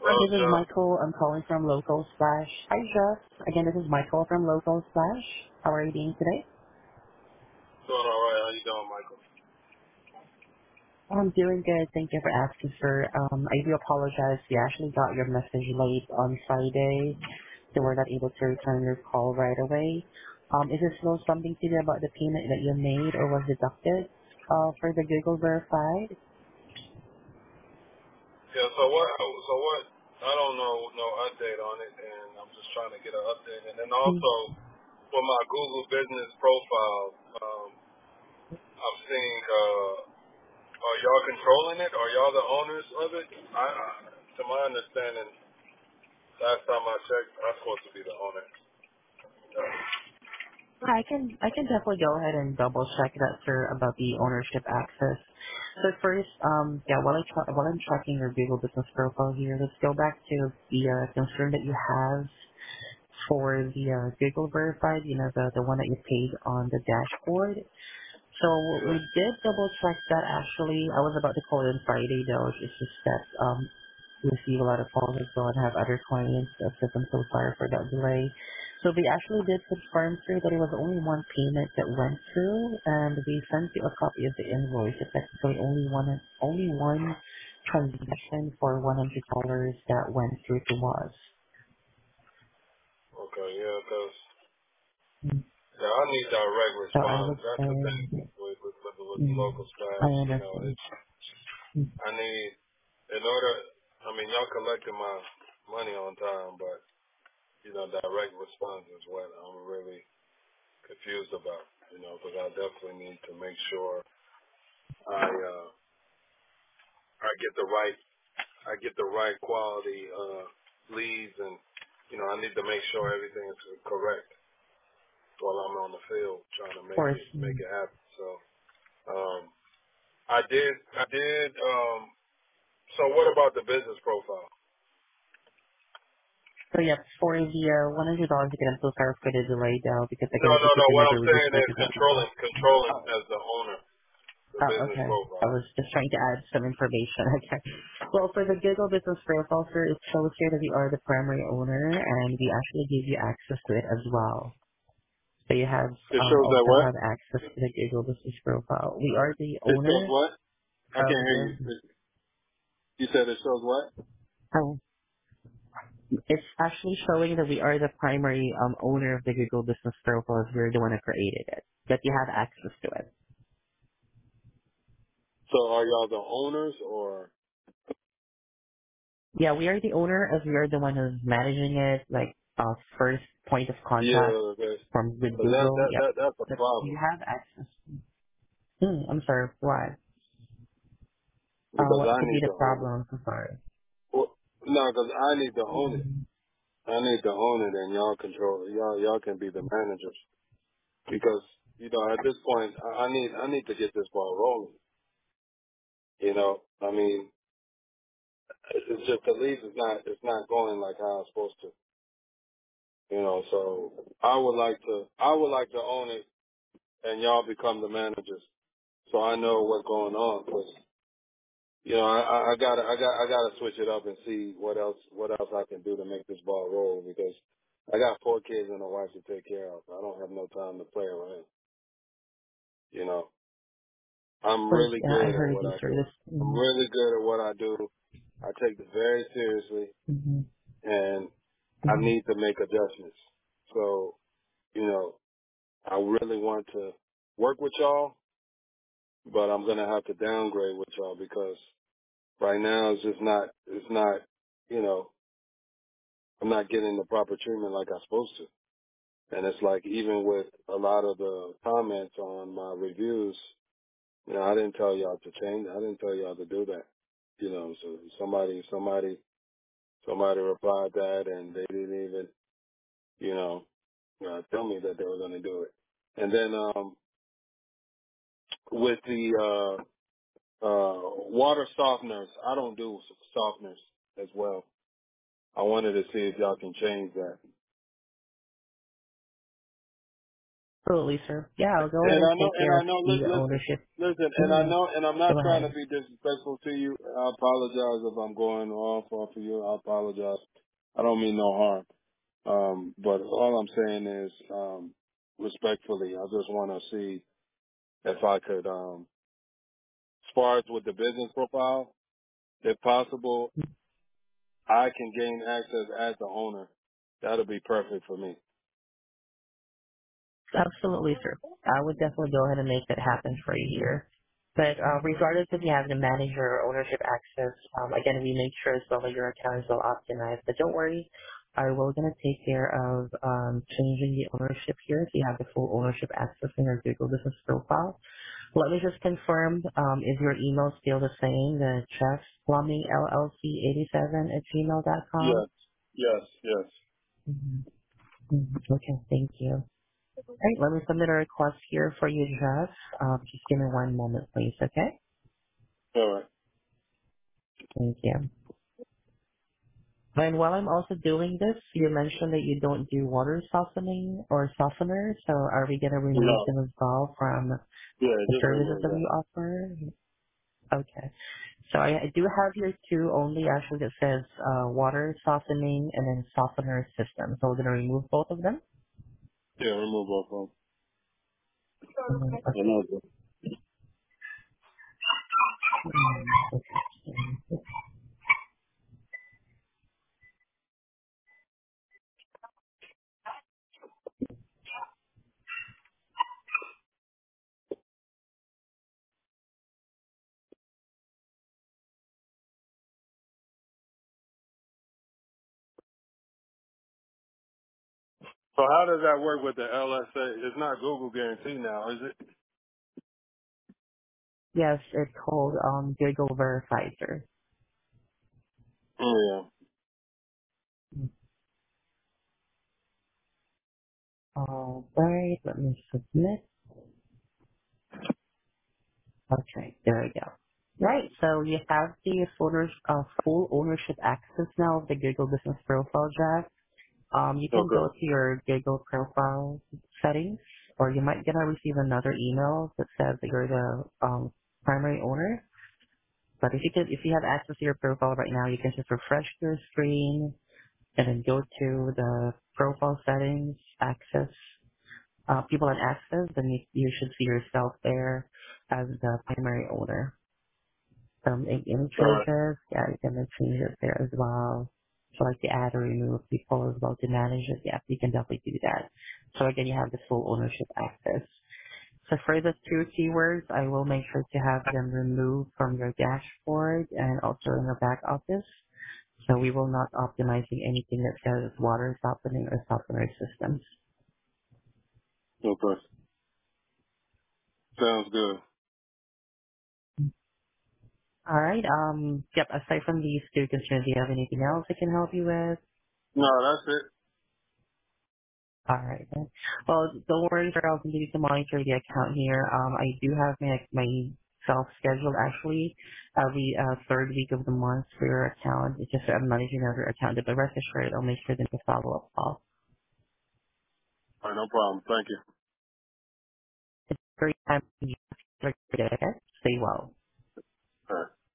Hello, This is John. Michael. I'm calling from Local Splash. Hi, Jeff. Again, this is Michael from Local Splash. How are you doing today? Doing all right. How you doing, Michael? I'm doing good. Thank you for asking, sir. I do apologize. We actually got your message late on Friday, so we're not able to return your call right away. Is there still something to do about the payment that you made or was deducted for the Google Verified? Yeah. So what? I don't know no update on it, and I'm just trying to get an update. And then Mm. also for my Google business profile, I'm seeing. Are y'all controlling it? Are y'all the owners of it? To my understanding, last time I checked, I'm supposed to be the owner. I can definitely go ahead and double check that, sir, about the ownership access. So first, yeah, while I'm checking your Google business profile here, let's go back to the concern that you have for the Google verified, the one that you paid on the dashboard. So we did double check that actually. I was about to call in Friday though. It's just that we receive a lot of calls as well and have other clients that said I'm so sorry for that delay. So they actually did confirm through that it was only one payment that went through and they sent you a copy of the invoice. It's technically only one transaction for $100 that went through to us. Okay. Yeah. Because Mm. yeah, I need direct So I response. would That's the thing say, with the mm, local I splash. understand. Mm. I need, in order, I mean, y'all collecting my money on time, but, direct response is what I'm really confused about, because I definitely need to make sure I get the right quality, leads and, I need to make sure everything is correct while I'm on the field trying to Of make course. it, happen. So, um, so what about the business profile? So yeah, for the $100 again, I'm so sorry for the delay though, because No, again, if no, you no. could What remember, I'm we just saying is started that one. controlling Oh, as the owner, the oh, business okay. I profile. was just trying to add some information. Okay. Well, for the Google Business Profile, sir, it shows here that we are the primary owner, and we actually give you access to it as well. So you have It shows that also what? have access to the Google Business Profile. We are the It shows owner what? I of can't hear you. the. You said it shows what? Oh, it's actually showing that we are the primary owner of the Google Business Profile. As we're the one that created it, that you have access to it. So are y'all the owners or? Yeah, we are the owner as we are the one who's managing it, like first point of contact Yeah, from with because that Google. that Yep. that that's a But you problem. have access. I'm sorry, why? Because What I could be need the to own it. problem? I'm sorry. Well, no, because I need to own it. Mhm. I need to own it, and y'all control it. Y'all can be the managers. Because at this point, I need to get this ball rolling. I mean, it's just the league is not it's not going like how it's supposed to. So I would like to own it, and y'all become the managers, so I know what's going on. Cause I gotta switch it up and see what else I can do to make this ball roll because I got 4 kids and a wife to take care of. I don't have no time to play around. You know, I'm Of course, really yeah, I good at heard what you, I sir. do. This. I'm really good at what I do. I take it very seriously, Mm-hmm. and I Hmm. need to make adjustments. So, you know, I really want to work with y'all, but I'm gonna have to downgrade with y'all because right now it's not, you know, I'm not getting the proper treatment like I'm supposed to. And it's like even with a lot of the comments on my reviews, I didn't tell y'all to change. I didn't tell y'all to do that. So somebody replied that and they didn't even, you know, tell me that they were gonna do it. And then with the water softeners. I don't do softeners as well. I wanted to see if y'all can change that. Absolutely, sir. Yeah, I'll go ahead And and I know, take and care I of know. the Listen, ownership. listen, and I Mhm. know, and I'm not Go trying to ahead. be disrespectful to you. I apologize if I'm going off of you. I apologize. I don't mean no harm. But all I'm saying is, respectfully, I just want to see if I could, as far as with the business profile, if possible, I can gain access as the owner. That'll be perfect for me. Absolutely, sir. I would definitely go ahead and make that happen for you here. But regardless if you have the manager or ownership access, again, we make sure as well that your account is well optimized. But don't worry, I will going to take care of changing the ownership here so you have the full ownership access in your Google Business profile. Let me just confirm, is your email still the same, the Chef Plumbing LLC 87 at gmail.com? Yes, yes, yes. Mm-hmm. Okay, thank you. All right, let me submit a request here for you, Jeff. Just give me one moment, please, okay? All right. Thank you. And while I'm also doing this, you mentioned that you don't do water softening or softener, so are we going to remove No. them as well from Yeah, the just services remove that that. we offer? Okay. So I do have here two only actually that says water softening and then softener system. So we're going to remove both of them. Yeah, remove both of them. Okay. Remove them. Okay. So how does that work with the LSA? It's not Google guarantee now, is it? Yes, it's called Google Verifier. Yeah. All right, let me submit. Okay, there we go. Right, so you have the full ownership access now of the Google Business Profile, Jack. You can Okay. go to your Google profile settings, or you might gonna receive another email that says that you're the primary owner. But if you have access to your profile right now, you can just refresh your screen and then go to the profile settings, access, people and access, then you should see yourself there as the primary owner. Any All right. changes, yeah, you can make changes there as well. So like to add or remove people as well to manage it, yeah, you can definitely do that. So again, you have the full ownership access. So for the two keywords, I will make sure to have them removed from your dashboard and also in the back office. So we will not optimizing anything that says water softening or softener systems. Okay. Sounds good. All right. Yep. Aside from these two concerns, do you have anything else I can help you with? No, that's it. All right. Then. Well, don't worry, sir. I'll continue to monitor the account here. I do have my self scheduled actually every third week of the month for your account. It's just that I'm managing another account, but rest assured, I'll make sure to make a follow up call. All right, no problem. Thank you. It's very time. Okay. Stay well. All right.